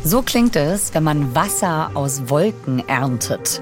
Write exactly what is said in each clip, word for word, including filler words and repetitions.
So klingt es, wenn man Wasser aus Wolken erntet.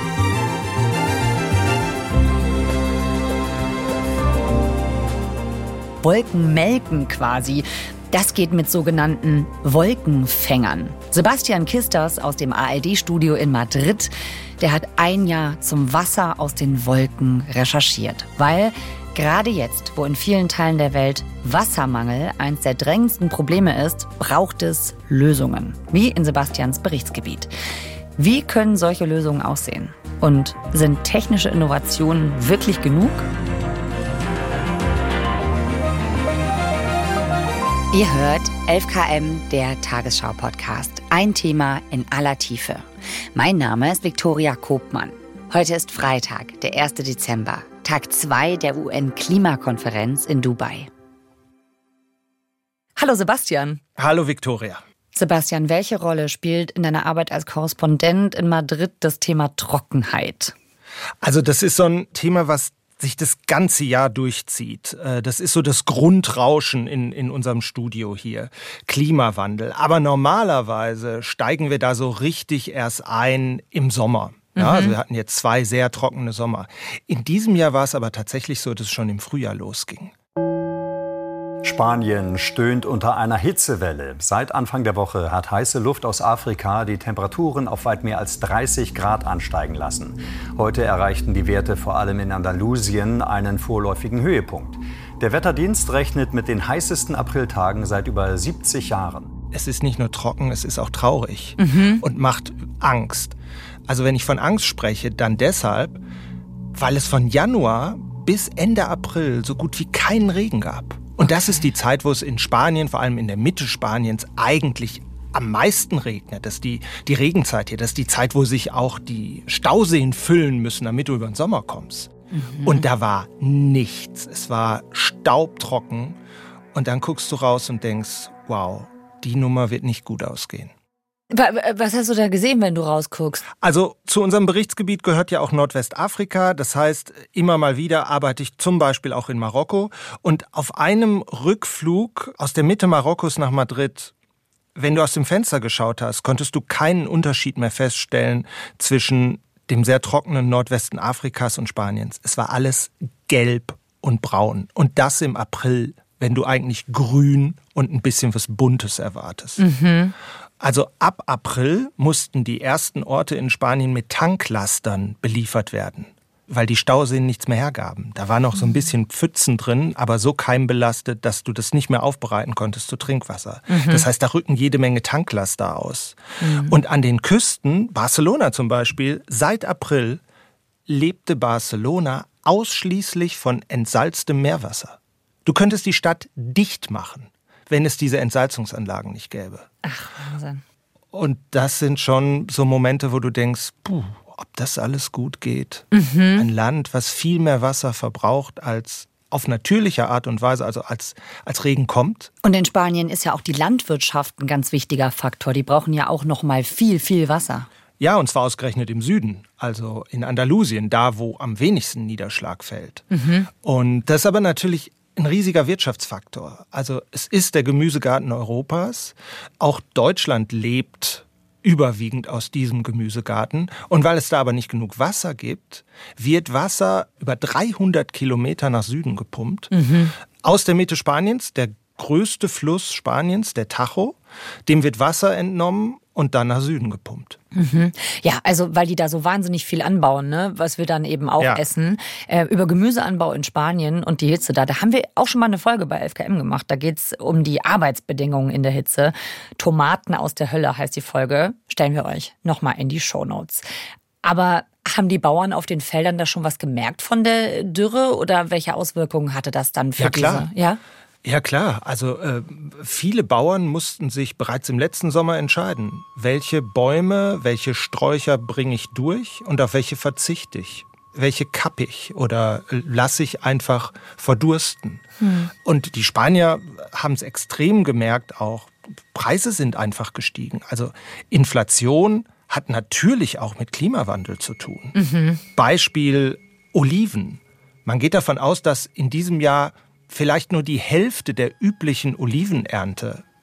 Wolken melken quasi. Das geht mit sogenannten Wolkenfängern. Sebastian Kisters aus dem A R D-Studio in Madrid, der hat ein Jahr zum Wasser aus den Wolken recherchiert. Weil gerade jetzt, wo in vielen Teilen der Welt Wassermangel eines der drängendsten Probleme ist, braucht es Lösungen. Wie in Sebastians Berichtsgebiet. Wie können solche Lösungen aussehen? Und sind technische Innovationen wirklich genug? Ihr hört elf Kilometer, der Tagesschau-Podcast. Ein Thema in aller Tiefe. Mein Name ist Viktoria Kobmann. Heute ist Freitag, der erste Dezember, Tag zwei der U N-Klimakonferenz in Dubai. Hallo Sebastian. Hallo Viktoria. Sebastian, welche Rolle spielt in deiner Arbeit als Korrespondent in Madrid das Thema Trockenheit? Also das ist so ein Thema, was sich das ganze Jahr durchzieht. Das ist so das Grundrauschen in, in unserem Studio hier. Klimawandel. Aber normalerweise steigen wir da so richtig erst ein im Sommer. Ja, mhm. Also wir hatten jetzt zwei sehr trockene Sommer. In diesem Jahr war es aber tatsächlich so, dass es schon im Frühjahr losging. Spanien stöhnt unter einer Hitzewelle. Seit Anfang der Woche hat heiße Luft aus Afrika die Temperaturen auf weit mehr als dreißig Grad ansteigen lassen. Heute erreichten die Werte vor allem in Andalusien einen vorläufigen Höhepunkt. Der Wetterdienst rechnet mit den heißesten Apriltagen seit über siebzig Jahren. Es ist nicht nur trocken, es ist auch traurig mhm. und macht Angst. Also wenn ich von Angst spreche, dann deshalb, weil es von Januar bis Ende April so gut wie keinen Regen gab. Und das ist die Zeit, wo es in Spanien, vor allem in der Mitte Spaniens, eigentlich am meisten regnet. Das ist die, die Regenzeit hier. Das ist die Zeit, wo sich auch die Stauseen füllen müssen, damit du über den Sommer kommst. Mhm. Und da war nichts. Es war staubtrocken. Und dann guckst du raus und denkst, wow, die Nummer wird nicht gut ausgehen. Was hast du da gesehen, wenn du rausguckst? Also zu unserem Berichtsgebiet gehört ja auch Nordwestafrika. Das heißt, immer mal wieder arbeite ich zum Beispiel auch in Marokko. Und auf einem Rückflug aus der Mitte Marokkos nach Madrid, wenn du aus dem Fenster geschaut hast, konntest du keinen Unterschied mehr feststellen zwischen dem sehr trockenen Nordwesten Afrikas und Spaniens. Es war alles gelb und braun. Und das im April, wenn du eigentlich grün und ein bisschen was Buntes erwartest. Mhm. Also ab April mussten die ersten Orte in Spanien mit Tanklastern beliefert werden, weil die Stauseen nichts mehr hergaben. Da war noch so ein bisschen Pfützen drin, aber so keimbelastet, dass du das nicht mehr aufbereiten konntest zu Trinkwasser. Mhm. Das heißt, da rücken jede Menge Tanklaster aus. Mhm. Und an den Küsten, Barcelona zum Beispiel, seit April lebte Barcelona ausschließlich von entsalztem Meerwasser. Du könntest die Stadt dicht machen, wenn es diese Entsalzungsanlagen nicht gäbe. Ach, Wahnsinn. Und das sind schon so Momente, wo du denkst, puh, ob das alles gut geht. Mhm. Ein Land, was viel mehr Wasser verbraucht als auf natürliche Art und Weise, also als, als Regen kommt. Und in Spanien ist ja auch die Landwirtschaft ein ganz wichtiger Faktor. Die brauchen ja auch noch mal viel, viel Wasser. Ja, und zwar ausgerechnet im Süden, also in Andalusien, da wo am wenigsten Niederschlag fällt. Mhm. Und das ist aber natürlich ein riesiger Wirtschaftsfaktor. Also es ist der Gemüsegarten Europas. Auch Deutschland lebt überwiegend aus diesem Gemüsegarten. Und weil es da aber nicht genug Wasser gibt, wird Wasser über dreihundert Kilometer nach Süden gepumpt. Mhm. Aus der Mitte Spaniens, der größte Fluss Spaniens, der Tajo, dem wird Wasser entnommen und dann nach Süden gepumpt. Mhm. Ja, also weil die da so wahnsinnig viel anbauen, ne, was wir dann eben auch ja. essen. Äh, über Gemüseanbau in Spanien und die Hitze da, da haben wir auch schon mal eine Folge bei elf Kilometer gemacht. Da geht's um die Arbeitsbedingungen in der Hitze. Tomaten aus der Hölle heißt die Folge. Stellen wir euch nochmal in die Shownotes. Aber haben die Bauern auf den Feldern da schon was gemerkt von der Dürre oder welche Auswirkungen hatte das dann für ja, klar. diese? Ja, Ja klar, also äh, viele Bauern mussten sich bereits im letzten Sommer entscheiden, welche Bäume, welche Sträucher bringe ich durch und auf welche verzichte ich. Welche kappe ich oder lasse ich einfach verdursten. Hm. Und die Spanier haben es extrem gemerkt auch, Preise sind einfach gestiegen. Also Inflation hat natürlich auch mit Klimawandel zu tun. Mhm. Beispiel Oliven. Man geht davon aus, dass in diesem Jahr vielleicht nur die Hälfte der üblichen Olivenernte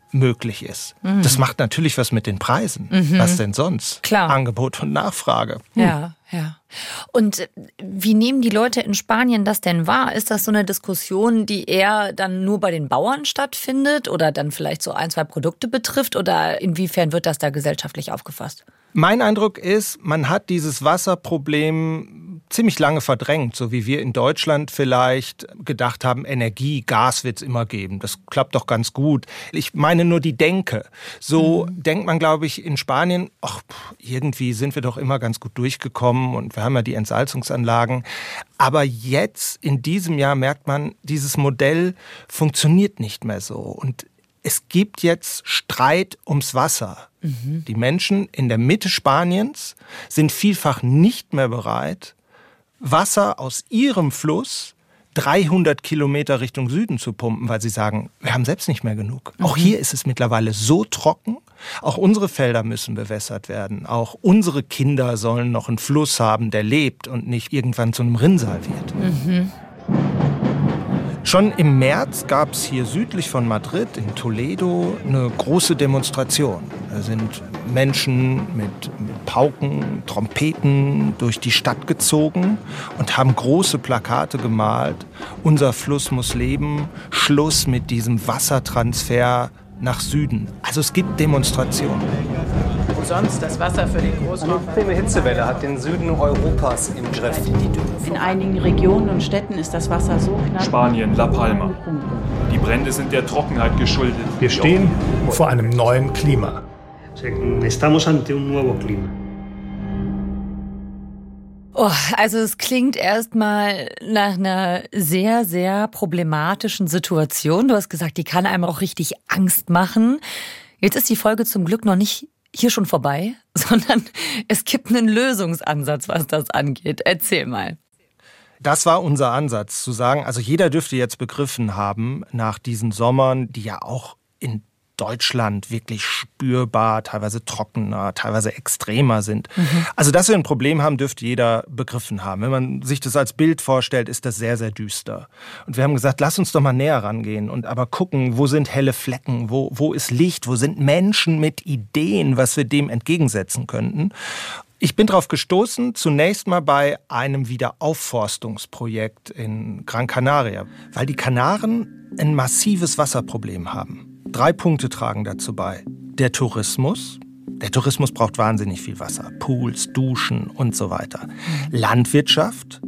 möglich ist. Mhm. Das macht natürlich was mit den Preisen. Mhm. Was denn sonst? Klar. Angebot und Nachfrage. Hm. Ja, ja. Und wie nehmen die Leute in Spanien das denn wahr? Ist das so eine Diskussion, die eher dann nur bei den Bauern stattfindet oder dann vielleicht so ein, zwei Produkte betrifft? Oder inwiefern wird das da gesellschaftlich aufgefasst? Mein Eindruck ist, man hat dieses Wasserproblem ziemlich lange verdrängt, so wie wir in Deutschland vielleicht gedacht haben, Energie, Gas wird es immer geben. Das klappt doch ganz gut. Ich meine nur die Denke. So mhm. denkt man, glaube ich, in Spanien, ach, irgendwie sind wir doch immer ganz gut durchgekommen und wir haben ja die Entsalzungsanlagen. Aber jetzt, in diesem Jahr, merkt man, dieses Modell funktioniert nicht mehr so. Und es gibt jetzt Streit ums Wasser. Mhm. Die Menschen in der Mitte Spaniens sind vielfach nicht mehr bereit, Wasser aus ihrem Fluss dreihundert Kilometer Richtung Süden zu pumpen, weil sie sagen, wir haben selbst nicht mehr genug. Mhm. Auch hier ist es mittlerweile so trocken. Auch unsere Felder müssen bewässert werden. Auch unsere Kinder sollen noch einen Fluss haben, der lebt und nicht irgendwann zu einem Rinnsal wird. Mhm. Schon im März gab es hier südlich von Madrid, in Toledo, eine große Demonstration. Da sind Menschen mit Pauken, Trompeten durch die Stadt gezogen und haben große Plakate gemalt. Unser Fluss muss leben, Schluss mit diesem Wassertransfer nach Süden. Also es gibt Demonstrationen. Wo sonst das Wasser für den Großraum... Eine extreme Hitzewelle hat den Süden Europas im Griff. In einigen Regionen und Städten ist das Wasser so knapp. Spanien, La Palma. Die Brände sind der Trockenheit geschuldet. Wir stehen vor einem neuen Klima. Estamos ante un nuevo clima. Oh, also es klingt erstmal nach einer sehr, sehr problematischen Situation. Du hast gesagt, die kann einem auch richtig Angst machen. Jetzt ist die Folge zum Glück noch nicht hier schon vorbei, sondern es gibt einen Lösungsansatz, was das angeht. Erzähl mal. Das war unser Ansatz, zu sagen, also jeder dürfte jetzt begriffen haben, nach diesen Sommern, die ja auch in Deutschland wirklich spürbar, teilweise trockener, teilweise extremer sind. Mhm. Also, dass wir ein Problem haben, dürfte jeder begriffen haben. Wenn man sich das als Bild vorstellt, ist das sehr, sehr düster. Und wir haben gesagt, lass uns doch mal näher rangehen und aber gucken, wo sind helle Flecken, wo, wo ist Licht, wo sind Menschen mit Ideen, was wir dem entgegensetzen könnten. Ich bin darauf gestoßen, zunächst mal bei einem Wiederaufforstungsprojekt in Gran Canaria, weil die Kanaren ein massives Wasserproblem haben. Drei Punkte tragen dazu bei. Der Tourismus. Der Tourismus braucht wahnsinnig viel Wasser. Pools, Duschen und so weiter. Landwirtschaft.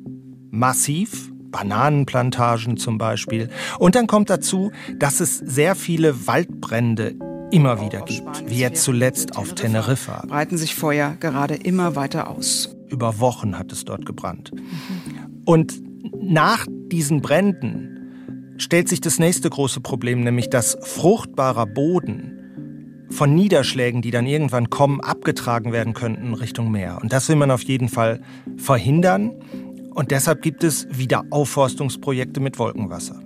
Massiv. Bananenplantagen zum Beispiel. Und dann kommt dazu, dass es sehr viele Waldbrände immer wieder gibt. Wie jetzt zuletzt auf Teneriffa. Breiten sich Feuer gerade immer weiter aus. Über Wochen hat es dort gebrannt. Und nach diesen Bränden stellt sich das nächste große Problem, nämlich dass fruchtbarer Boden von Niederschlägen, die dann irgendwann kommen, abgetragen werden könnten Richtung Meer. Und das will man auf jeden Fall verhindern. Und deshalb gibt es Wiederaufforstungsprojekte mit Wolkenwasser.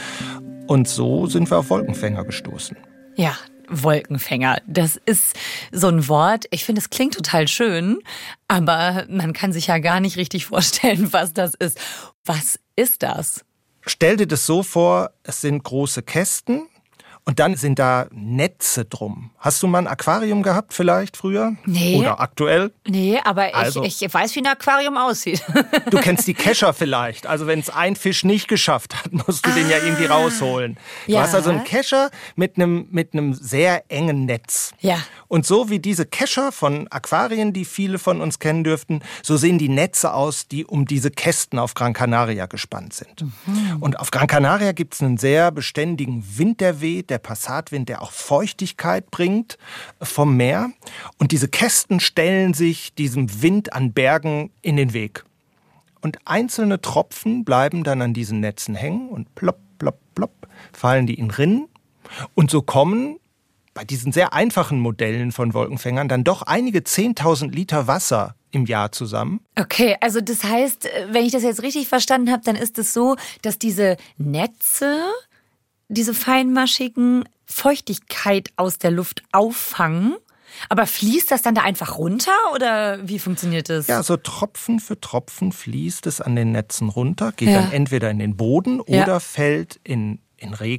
Und so sind wir auf Wolkenfänger gestoßen. Ja, Wolkenfänger, das ist so ein Wort. Ich finde, es klingt total schön, aber man kann sich ja gar nicht richtig vorstellen, was das ist. Was ist das? Stell dir das so vor, es sind große Kästen und dann sind da Netze drum. Hast du mal ein Aquarium gehabt vielleicht früher? Nee. Oder aktuell? Nee, aber also, ich, ich weiß, wie ein Aquarium aussieht. Du kennst die Kescher vielleicht. Also wenn es ein Fisch nicht geschafft hat, musst du ah, den ja irgendwie rausholen. Du ja. hast also einen Kescher mit einem, mit einem sehr engen Netz. Ja. Und so wie diese Kescher von Aquarien, die viele von uns kennen dürften, so sehen die Netze aus, die um diese Kästen auf Gran Canaria gespannt sind. Mhm. Und auf Gran Canaria gibt es einen sehr beständigen Wind, der weht, der Passatwind, der auch Feuchtigkeit bringt vom Meer. Und diese Kästen stellen sich diesem Wind an Bergen in den Weg. Und einzelne Tropfen bleiben dann an diesen Netzen hängen und plopp, plopp, plopp, fallen die in Rinnen. Und so kommen bei diesen sehr einfachen Modellen von Wolkenfängern dann doch einige zehntausend Liter Wasser im Jahr zusammen. Okay, also das heißt, wenn ich das jetzt richtig verstanden habe, dann ist es so, dass diese Netze, diese feinmaschigen, Feuchtigkeit aus der Luft auffangen. Aber fließt das dann da einfach runter oder wie funktioniert das? Ja, so Tropfen für Tropfen fließt es an den Netzen runter, geht ja. dann entweder in den Boden oder ja. fällt in, in Regen,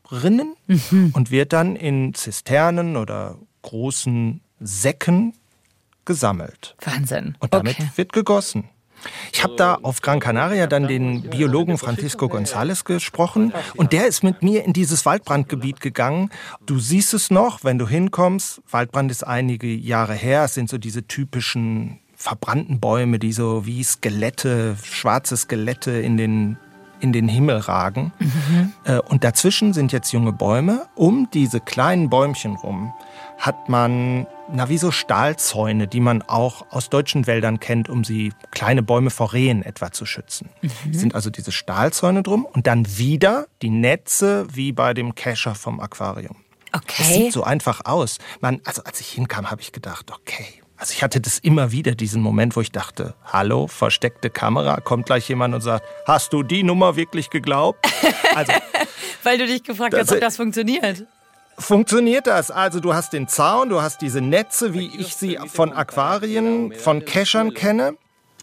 Rinnen mhm. und wird dann in Zisternen oder großen Säcken gesammelt. Wahnsinn. Und damit okay. wird gegossen. Ich habe da auf Gran Canaria dann den Biologen Francisco González gesprochen und der ist mit mir in dieses Waldbrandgebiet gegangen. Du siehst es noch, wenn du hinkommst. Waldbrand ist einige Jahre her. Es sind so diese typischen verbrannten Bäume, die so wie Skelette, schwarze Skelette in den, in den Himmel ragen. Mhm. Und dazwischen sind jetzt junge Bäume. Um diese kleinen Bäumchen rum hat man, na wie so Stahlzäune, die man auch aus deutschen Wäldern kennt, um sie kleine Bäume vor Rehen etwa zu schützen. Mhm. Sind also diese Stahlzäune drum und dann wieder die Netze wie bei dem Kescher vom Aquarium. Okay. Das sieht so einfach aus. Man, also als ich hinkam, habe ich gedacht, okay. Also ich hatte das immer wieder, diesen Moment, wo ich dachte, hallo, versteckte Kamera, kommt gleich jemand und sagt, hast du die Nummer wirklich geglaubt? Also, weil du dich gefragt hast, ob das funktioniert. Funktioniert das? Also du hast den Zaun, du hast diese Netze, wie ich sie von Aquarien, von Keschern kenne.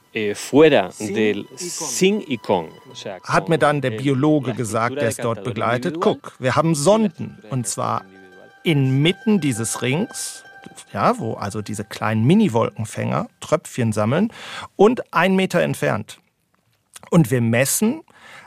Hat mir dann der Biologe gesagt, der es dort begleitet, guck, wir haben Sonden. Und zwar inmitten dieses Rings, ja, wo also diese kleinen Mini-Wolkenfänger Tröpfchen sammeln und ein Meter entfernt. Und wir messen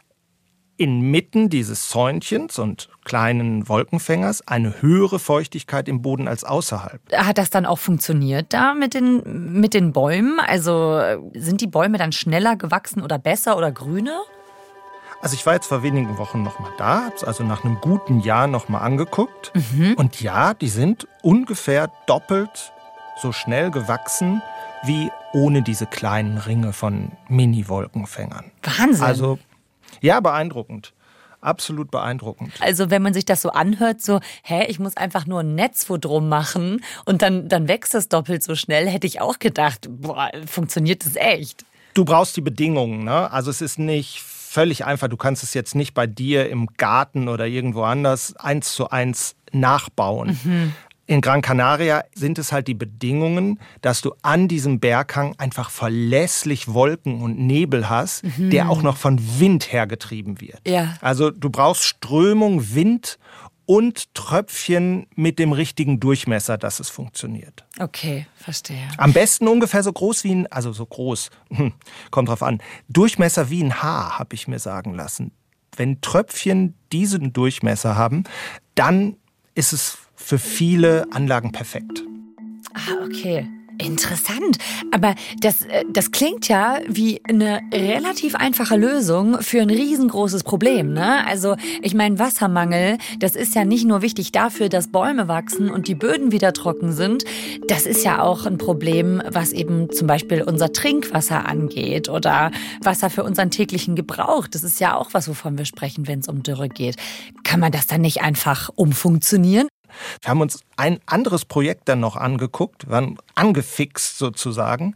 inmitten dieses Zäunchens und kleinen Wolkenfängers eine höhere Feuchtigkeit im Boden als außerhalb. Hat das dann auch funktioniert da mit den, mit den Bäumen? Also sind die Bäume dann schneller gewachsen oder besser oder grüner? Also ich war jetzt vor wenigen Wochen noch mal da, habe es also nach einem guten Jahr noch mal angeguckt. Mhm. Und ja, die sind ungefähr doppelt so schnell gewachsen wie ohne diese kleinen Ringe von Mini-Wolkenfängern. Wahnsinn. Also ja, beeindruckend. Absolut beeindruckend. Also wenn man sich das so anhört, so, hä, ich muss einfach nur ein Netz wo drum machen und dann, dann wächst das doppelt so schnell, hätte ich auch gedacht, boah, funktioniert das echt? Du brauchst die Bedingungen, ne? Also es ist nicht völlig einfach. Du kannst es jetzt nicht bei dir im Garten oder irgendwo anders eins zu eins nachbauen. Mhm. In Gran Canaria sind es halt die Bedingungen, dass du an diesem Berghang einfach verlässlich Wolken und Nebel hast, mhm. der auch noch von Wind hergetrieben wird. Ja. Also du brauchst Strömung, Wind und Tröpfchen mit dem richtigen Durchmesser, dass es funktioniert. Okay, verstehe. Am besten ungefähr so groß wie ein, also so groß, kommt drauf an, Durchmesser wie ein Haar, habe ich mir sagen lassen. Wenn Tröpfchen diesen Durchmesser haben, dann ist es für viele Anlagen perfekt. Ah, okay. Interessant. Aber das, das klingt ja wie eine relativ einfache Lösung für ein riesengroßes Problem, ne? Also, ich meine, Wassermangel, das ist ja nicht nur wichtig dafür, dass Bäume wachsen und die Böden wieder trocken sind. Das ist ja auch ein Problem, was eben zum Beispiel unser Trinkwasser angeht oder Wasser für unseren täglichen Gebrauch. Das ist ja auch was, wovon wir sprechen, wenn es um Dürre geht. Kann man das dann nicht einfach umfunktionieren? Wir haben uns ein anderes Projekt dann noch angeguckt, waren angefixt sozusagen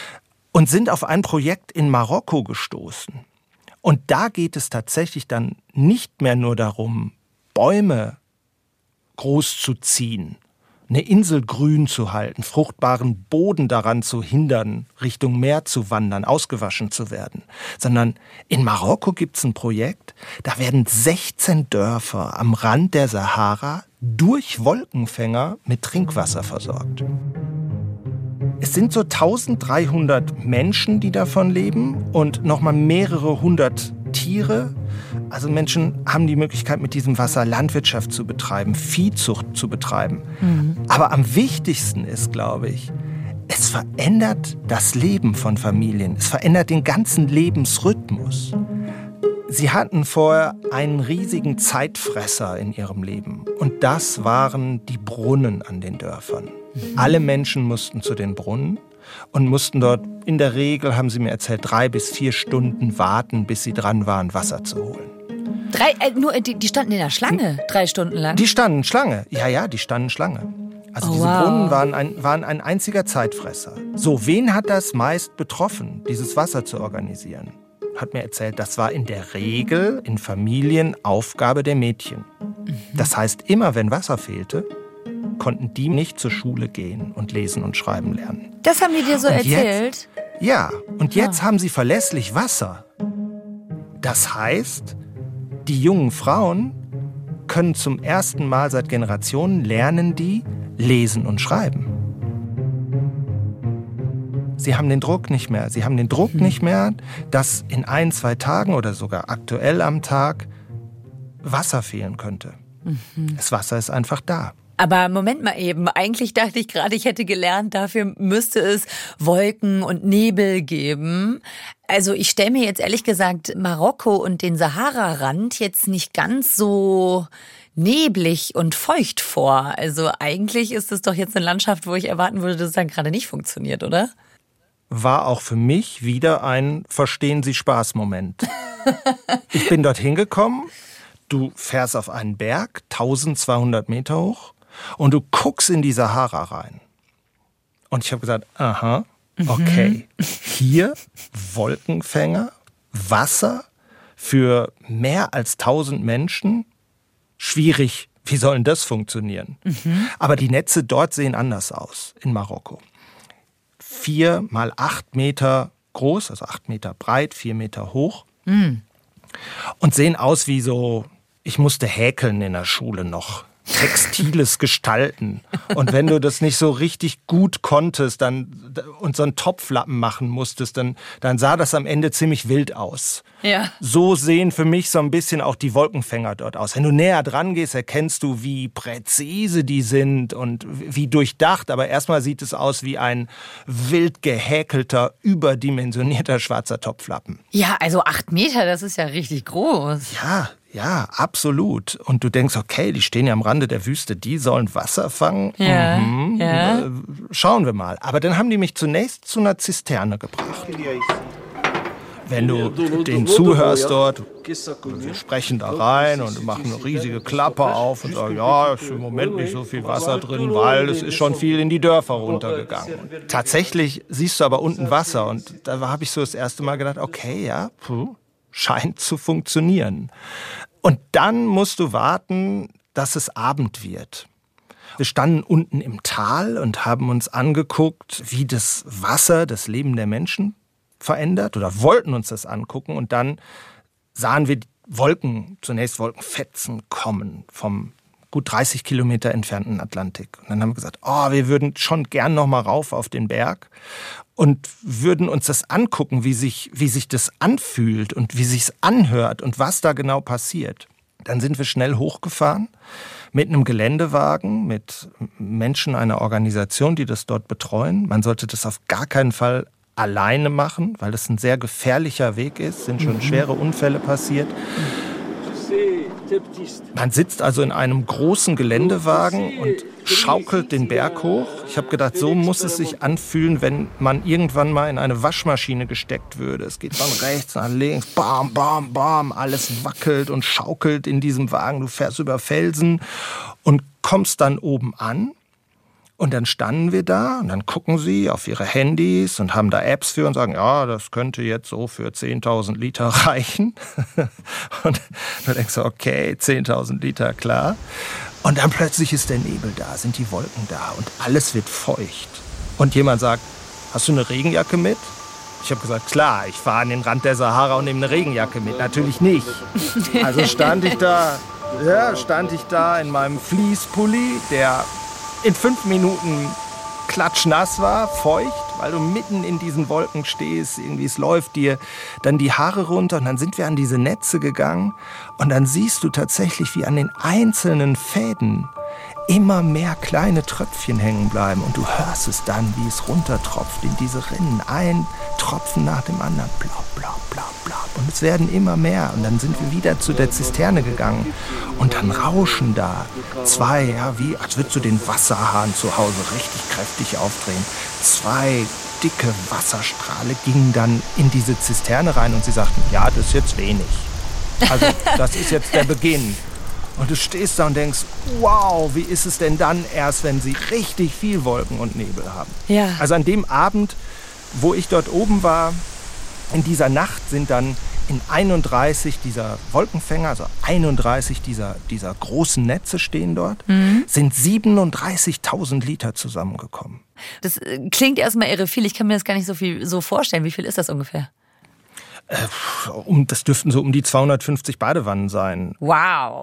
und sind auf ein Projekt in Marokko gestoßen. Und da geht es tatsächlich dann nicht mehr nur darum, Bäume groß zu ziehen, eine Insel grün zu halten, fruchtbaren Boden daran zu hindern, Richtung Meer zu wandern, ausgewaschen zu werden. Sondern in Marokko gibt es ein Projekt, da werden sechzehn Dörfer am Rand der Sahara durch Wolkenfänger mit Trinkwasser versorgt. Es sind so dreizehnhundert Menschen, die davon leben und nochmal mehrere hundert Tiere. Also Menschen haben die Möglichkeit, mit diesem Wasser Landwirtschaft zu betreiben, Viehzucht zu betreiben. Mhm. Aber am wichtigsten ist, glaube ich, es verändert das Leben von Familien. Es verändert den ganzen Lebensrhythmus. Sie hatten vorher einen riesigen Zeitfresser in ihrem Leben. Und das waren die Brunnen an den Dörfern. Mhm. Alle Menschen mussten zu den Brunnen und mussten dort, in der Regel, haben sie mir erzählt, drei bis vier Stunden warten, bis sie dran waren, Wasser zu holen. Drei, äh, nur, die, die standen in der Schlange, drei Stunden lang? Die standen Schlange, ja, ja, die standen Schlange. Also oh, diese wow. Brunnen waren ein, waren ein einziger Zeitfresser. So, wen hat das meist betroffen, dieses Wasser zu organisieren? Hat mir erzählt, das war in der Regel in Familien Aufgabe der Mädchen. Mhm. Das heißt, immer wenn Wasser fehlte, konnten die nicht zur Schule gehen und lesen und schreiben lernen. Das haben die dir so und erzählt? Jetzt, ja, und jetzt ah. haben sie verlässlich Wasser. Das heißt, die jungen Frauen können zum ersten Mal seit Generationen lernen die lesen und schreiben. Sie haben den Druck nicht mehr. Sie haben den Druck mhm. nicht mehr, dass in ein, zwei Tagen oder sogar aktuell am Tag Wasser fehlen könnte. Mhm. Das Wasser ist einfach da. Aber Moment mal eben, eigentlich dachte ich gerade, ich hätte gelernt, dafür müsste es Wolken und Nebel geben. Also ich stelle mir jetzt ehrlich gesagt Marokko und den Sahara-Rand jetzt nicht ganz so neblig und feucht vor. Also eigentlich ist es doch jetzt eine Landschaft, wo ich erwarten würde, dass es dann gerade nicht funktioniert, oder? War auch für mich wieder ein Verstehen-Sie-Spaß-Moment. Ich bin dorthin gekommen, du fährst auf einen Berg, eintausendzweihundert Meter hoch, und du guckst in die Sahara rein. Und ich habe gesagt, aha, okay, mhm. hier Wolkenfänger, Wasser für mehr als tausend Menschen, schwierig, wie soll denn das funktionieren? Mhm. Aber die Netze dort sehen anders aus, in Marokko. Vier mal acht Meter groß, also acht Meter breit, vier Meter hoch. Mhm. Und sehen aus wie so, ich musste häkeln in der Schule noch. Textiles Gestalten. Und wenn du das nicht so richtig gut konntest dann, und so einen Topflappen machen musstest, dann, dann sah das am Ende ziemlich wild aus. Ja. So sehen für mich so ein bisschen auch die Wolkenfänger dort aus. Wenn du näher dran gehst, erkennst du, wie präzise die sind und wie durchdacht. Aber erstmal sieht es aus wie ein wild gehäkelter, überdimensionierter schwarzer Topflappen. Ja, also acht Meter, das ist ja richtig groß. Ja, Ja, absolut. Und du denkst, okay, die stehen ja am Rande der Wüste, die sollen Wasser fangen. Ja, mhm. ja. Schauen wir mal. Aber dann haben die mich zunächst zu einer Zisterne gebracht. Wenn du denen zuhörst dort, wir sprechen da rein und machen eine riesige Klappe auf und sagen, ja, ist im Moment nicht so viel Wasser drin, weil es ist schon viel in die Dörfer runtergegangen. Und tatsächlich siehst du aber unten Wasser und da habe ich so das erste Mal gedacht, okay, ja, puh, scheint zu funktionieren. Und dann musst du warten, dass es Abend wird. Wir standen unten im Tal und haben uns angeguckt, wie das Wasser das Leben der Menschen verändert oder wollten uns das angucken. Und dann sahen wir Wolken, zunächst Wolkenfetzen kommen vom gut dreißig Kilometer entfernten Atlantik. Und dann haben wir gesagt, oh, wir würden schon gern noch mal rauf auf den Berg und würden uns das angucken, wie sich, wie sich das anfühlt und wie sich's anhört und was da genau passiert. Dann sind wir schnell hochgefahren mit einem Geländewagen, mit Menschen einer Organisation, die das dort betreuen. Man sollte das auf gar keinen Fall alleine machen, weil das ein sehr gefährlicher Weg ist, sind schon schwere Unfälle passiert. Man sitzt also in einem großen Geländewagen und schaukelt den Berg hoch. Ich habe gedacht, so muss es sich anfühlen, wenn man irgendwann mal in eine Waschmaschine gesteckt würde. Es geht von rechts nach links, bam, bam, bam, alles wackelt und schaukelt in diesem Wagen. Du fährst über Felsen und kommst dann oben an. Und dann standen wir da und dann gucken sie auf ihre Handys und haben da Apps für und sagen, ja, das könnte jetzt so für zehntausend Liter reichen. Und du denkst, okay, zehntausend Liter, klar. Und dann plötzlich ist der Nebel da, sind die Wolken da und alles wird feucht. Und jemand sagt, hast du eine Regenjacke mit? Ich habe gesagt, klar, ich fahre an den Rand der Sahara und nehme eine Regenjacke mit. Natürlich nicht. Also stand ich da, ja, stand ich da in meinem Fleece-Pulli, der in fünf Minuten klatschnass war, feucht, weil du mitten in diesen Wolken stehst. Irgendwie, es läuft dir dann die Haare runter und dann sind wir an diese Netze gegangen und dann siehst du tatsächlich, wie an den einzelnen Fäden immer mehr kleine Tröpfchen hängen bleiben und du hörst es dann, wie es runtertropft in diese Rinnen. Ein Tropfen nach dem anderen, blab, blab, blab, blab. Und es werden immer mehr. Und dann sind wir wieder zu der Zisterne gegangen. Und dann rauschen da zwei, ja, wie als würdest du den Wasserhahn zu Hause richtig kräftig aufdrehen. Zwei dicke Wasserstrahle gingen dann in diese Zisterne rein und sie sagten, ja, das ist jetzt wenig. Also das ist jetzt der Beginn. Und du stehst da und denkst, wow, wie ist es denn dann erst, wenn sie richtig viel Wolken und Nebel haben? Ja. Also an dem Abend, wo ich dort oben war, in dieser Nacht sind dann in einunddreißig dieser Wolkenfänger, also einunddreißig dieser, dieser großen Netze stehen dort, mhm. sind siebenunddreißigtausend Liter zusammengekommen. Das klingt erstmal irre viel. Ich kann mir das gar nicht so viel so vorstellen. Wie viel ist das ungefähr? Äh, um, das dürften so um die zweihundertfünfzig Badewannen sein. Wow.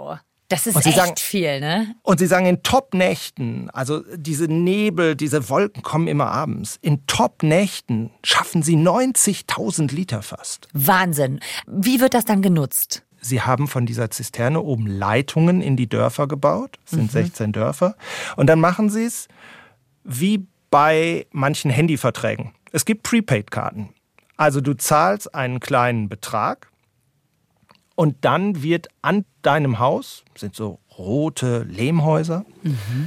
Das ist und sie echt sagen, viel, ne? Und sie sagen, in Top-Nächten, also diese Nebel, diese Wolken kommen immer abends. In Top-Nächten schaffen sie neunzigtausend Liter fast. Wahnsinn. Wie wird das dann genutzt? Sie haben von dieser Zisterne oben Leitungen in die Dörfer gebaut. Das sind mhm. sechzehn Dörfer. Und dann machen sie es wie bei manchen Handyverträgen. Es gibt Prepaid-Karten. Also du zahlst einen kleinen Betrag und dann wird an deinem Haus, sind so rote Lehmhäuser, mhm.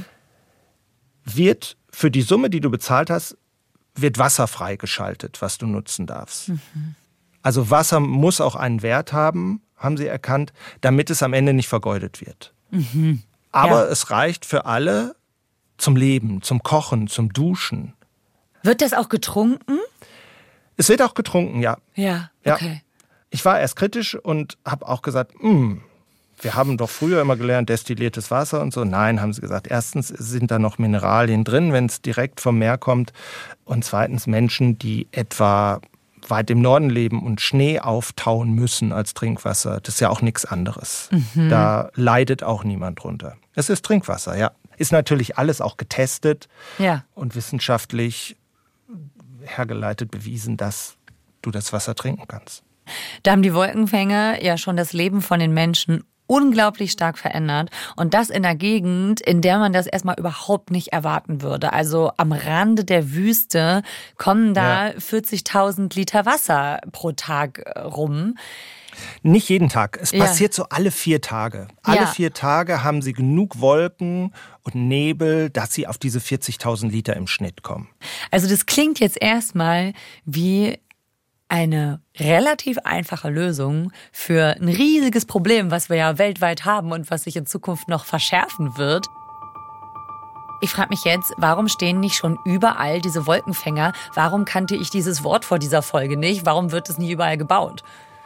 wird für die Summe, die du bezahlt hast, wird Wasser freigeschaltet, was du nutzen darfst. Mhm. Also Wasser muss auch einen Wert haben, haben sie erkannt, damit es am Ende nicht vergeudet wird. Mhm. Aber ja. es reicht für alle zum Leben, zum Kochen, zum Duschen. Wird das auch getrunken? Es wird auch getrunken, ja. Ja, okay. Ja. Ich war erst kritisch und habe auch gesagt, wir haben doch früher immer gelernt, destilliertes Wasser und so. Nein, haben sie gesagt. Erstens sind da noch Mineralien drin, wenn es direkt vom Meer kommt. Und zweitens Menschen, die etwa weit im Norden leben und Schnee auftauen müssen als Trinkwasser. Das ist ja auch nichts anderes. Mhm. Da leidet auch niemand drunter. Es ist Trinkwasser, ja. Ist natürlich alles auch getestet ja. und wissenschaftlich hergeleitet bewiesen, dass du das Wasser trinken kannst. Da haben die Wolkenfänger ja schon das Leben von den Menschen unglaublich stark verändert. Und das in einer Gegend, in der man das erstmal überhaupt nicht erwarten würde. Also am Rande der Wüste kommen da ja. vierzigtausend Liter Wasser pro Tag rum. Nicht jeden Tag. Es ja. passiert so alle vier Tage. Alle ja. vier Tage haben sie genug Wolken und Nebel, dass sie auf diese vierzigtausend Liter im Schnitt kommen. Also das klingt jetzt erstmal wie eine relativ einfache Lösung für ein riesiges Problem, was wir ja weltweit haben und was sich in Zukunft noch verschärfen wird. Ich frage mich jetzt, warum stehen nicht schon überall diese Wolkenfänger? Warum kannte ich dieses Wort vor dieser Folge nicht? Warum wird es nie überall gebaut?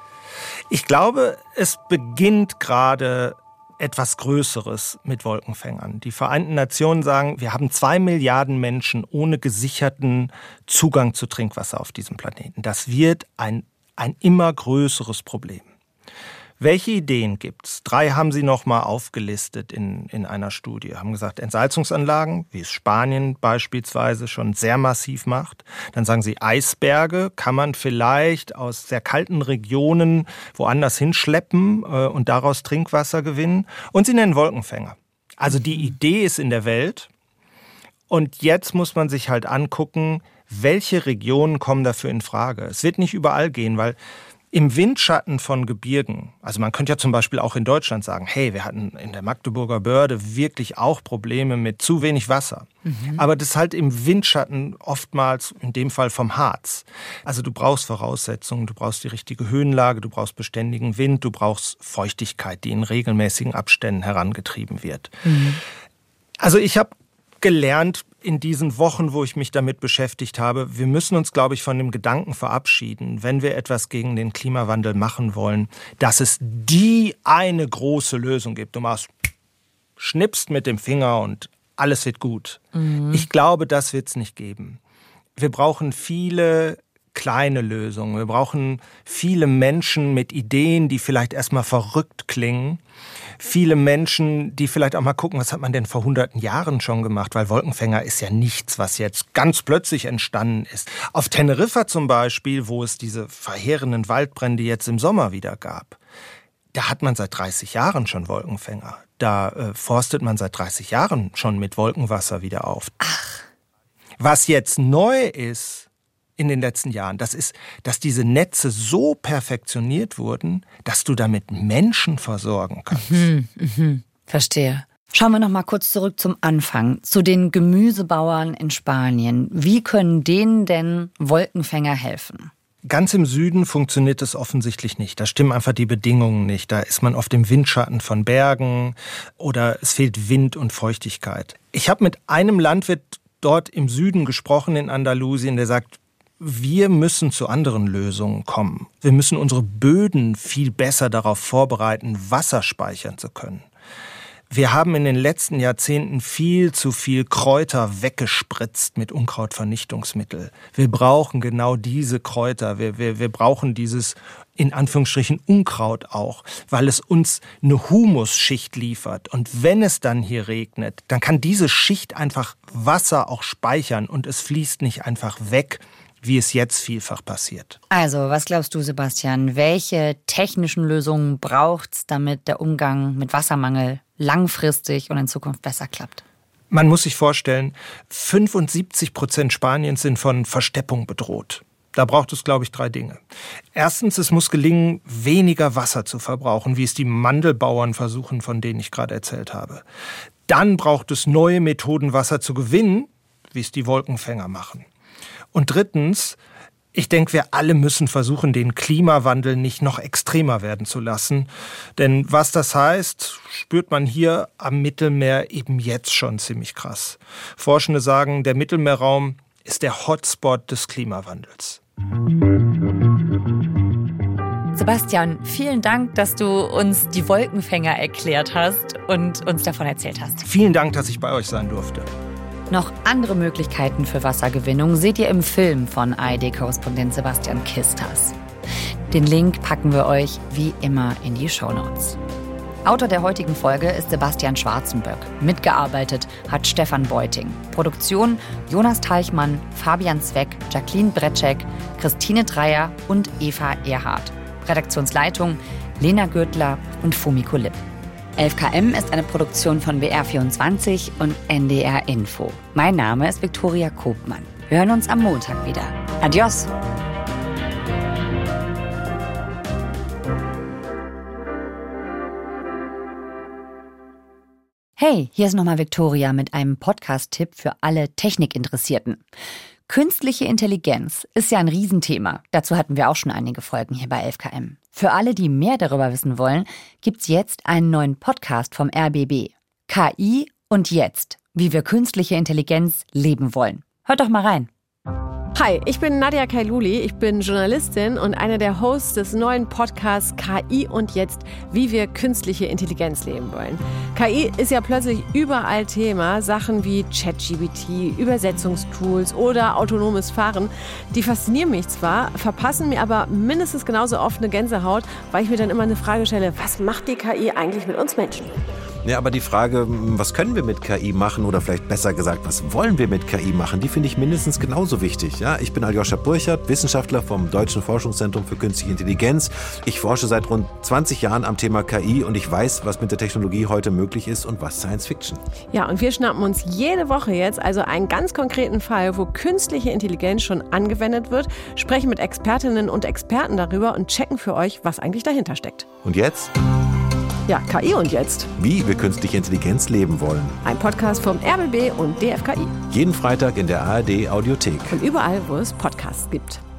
Ich glaube, es beginnt gerade etwas Größeres mit Wolkenfängern. Die Vereinten Nationen sagen, wir haben zwei Milliarden Menschen ohne gesicherten Zugang zu Trinkwasser auf diesem Planeten. Das wird ein, ein immer größeres Problem. Welche Ideen gibt's? Drei haben sie noch mal aufgelistet in, in einer Studie. Haben gesagt, Entsalzungsanlagen, wie es Spanien beispielsweise schon sehr massiv macht. Dann sagen sie, Eisberge kann man vielleicht aus sehr kalten Regionen woanders hinschleppen äh, und daraus Trinkwasser gewinnen. Und sie nennen Wolkenfänger. Also die Idee ist in der Welt. Und jetzt muss man sich halt angucken, welche Regionen kommen dafür in Frage. Es wird nicht überall gehen, weil im Windschatten von Gebirgen, also man könnte ja zum Beispiel auch in Deutschland sagen, hey, wir hatten in der Magdeburger Börde wirklich auch Probleme mit zu wenig Wasser. Mhm. Aber das ist halt im Windschatten oftmals, in dem Fall vom Harz. Also du brauchst Voraussetzungen, du brauchst die richtige Höhenlage, du brauchst beständigen Wind, du brauchst Feuchtigkeit, die in regelmäßigen Abständen herangetrieben wird. Mhm. Also ich habe gelernt in diesen Wochen, wo ich mich damit beschäftigt habe, wir müssen uns, glaube ich, von dem Gedanken verabschieden, wenn wir etwas gegen den Klimawandel machen wollen, dass es die eine große Lösung gibt. Du machst, schnippst mit dem Finger und alles wird gut. Mhm. Ich glaube, das wird es nicht geben. Wir brauchen viele kleine Lösungen. Wir brauchen viele Menschen mit Ideen, die vielleicht erstmal verrückt klingen. Viele Menschen, die vielleicht auch mal gucken, was hat man denn vor hunderten Jahren schon gemacht? Weil Wolkenfänger ist ja nichts, was jetzt ganz plötzlich entstanden ist. Auf Teneriffa zum Beispiel, wo es diese verheerenden Waldbrände jetzt im Sommer wieder gab, da hat man seit dreißig Jahren schon Wolkenfänger. Da äh, forstet man seit dreißig Jahren schon mit Wolkenwasser wieder auf. Ach. Was jetzt neu ist in den letzten Jahren, das ist, dass diese Netze so perfektioniert wurden, dass du damit Menschen versorgen kannst. Mhm, mhm. Verstehe. Schauen wir noch mal kurz zurück zum Anfang, zu den Gemüsebauern in Spanien. Wie können denen denn Wolkenfänger helfen? Ganz im Süden funktioniert es offensichtlich nicht. Da stimmen einfach die Bedingungen nicht. Da ist man auf dem Windschatten von Bergen oder es fehlt Wind und Feuchtigkeit. Ich habe mit einem Landwirt dort im Süden gesprochen, in Andalusien, der sagt, wir müssen zu anderen Lösungen kommen. Wir müssen unsere Böden viel besser darauf vorbereiten, Wasser speichern zu können. Wir haben in den letzten Jahrzehnten viel zu viel Kräuter weggespritzt mit Unkrautvernichtungsmittel. Wir brauchen genau diese Kräuter. Wir, wir, wir brauchen dieses, in Anführungsstrichen, Unkraut auch, weil es uns eine Humusschicht liefert. Und wenn es dann hier regnet, dann kann diese Schicht einfach Wasser auch speichern und es fließt nicht einfach weg, wie es jetzt vielfach passiert. Also, was glaubst du, Sebastian? Welche technischen Lösungen braucht's, damit der Umgang mit Wassermangel langfristig und in Zukunft besser klappt? Man muss sich vorstellen, fünfundsiebzig Prozent Spaniens sind von Versteppung bedroht. Da braucht es, glaube ich, drei Dinge. Erstens, es muss gelingen, weniger Wasser zu verbrauchen, wie es die Mandelbauern versuchen, von denen ich gerade erzählt habe. Dann braucht es neue Methoden, Wasser zu gewinnen, wie es die Wolkenfänger machen. Und drittens, ich denke, wir alle müssen versuchen, den Klimawandel nicht noch extremer werden zu lassen. Denn was das heißt, spürt man hier am Mittelmeer eben jetzt schon ziemlich krass. Forschende sagen, der Mittelmeerraum ist der Hotspot des Klimawandels. Sebastian, vielen Dank, dass du uns die Wolkenfänger erklärt hast und uns davon erzählt hast. Vielen Dank, dass ich bei euch sein durfte. Noch andere Möglichkeiten für Wassergewinnung seht ihr im Film von A R D-Korrespondent Sebastian Kistas. Den Link packen wir euch wie immer in die Shownotes. Autor der heutigen Folge ist Sebastian Schwarzenböck. Mitgearbeitet hat Stefan Beuting. Produktion Jonas Teichmann, Fabian Zweck, Jacqueline Bretschek, Christine Dreier und Eva Erhardt. Redaktionsleitung Lena Gürtler und Fumiko Lipp. elf K M ist eine Produktion von W R vierundzwanzig und N D R Info. Mein Name ist Viktoria Kobmann. Wir hören uns am Montag wieder. Adios! Hey, hier ist nochmal Viktoria mit einem Podcast-Tipp für alle Technikinteressierten. Künstliche Intelligenz ist ja ein Riesenthema. Dazu hatten wir auch schon einige Folgen hier bei elf K M. Für alle, die mehr darüber wissen wollen, gibt's jetzt einen neuen Podcast vom R B B. K I und jetzt, wie wir künstliche Intelligenz leben wollen. Hört doch mal rein. Hi, ich bin Nadia Kailuli, ich bin Journalistin und einer der Hosts des neuen Podcasts K I und jetzt, wie wir künstliche Intelligenz leben wollen. K I ist ja plötzlich überall Thema, Sachen wie ChatGPT, Übersetzungstools oder autonomes Fahren. Die faszinieren mich zwar, verpassen mir aber mindestens genauso oft eine Gänsehaut, weil ich mir dann immer eine Frage stelle, was macht die K I eigentlich mit uns Menschen? Ja, aber die Frage, was können wir mit K I machen oder vielleicht besser gesagt, was wollen wir mit K I machen, die finde ich mindestens genauso wichtig. Ja, ich bin Aljoscha Burchard, Wissenschaftler vom Deutschen Forschungszentrum für Künstliche Intelligenz. Ich forsche seit rund zwanzig Jahren am Thema K I und ich weiß, was mit der Technologie heute möglich ist und was Science Fiction. Ja, und wir schnappen uns jede Woche jetzt also einen ganz konkreten Fall, wo künstliche Intelligenz schon angewendet wird, sprechen mit Expertinnen und Experten darüber und checken für euch, was eigentlich dahinter steckt. Und jetzt? Ja, K I und jetzt. Wie wir künstliche Intelligenz leben wollen. Ein Podcast vom R B B und D F K I. Jeden Freitag in der A R D Audiothek. Und überall, wo es Podcasts gibt.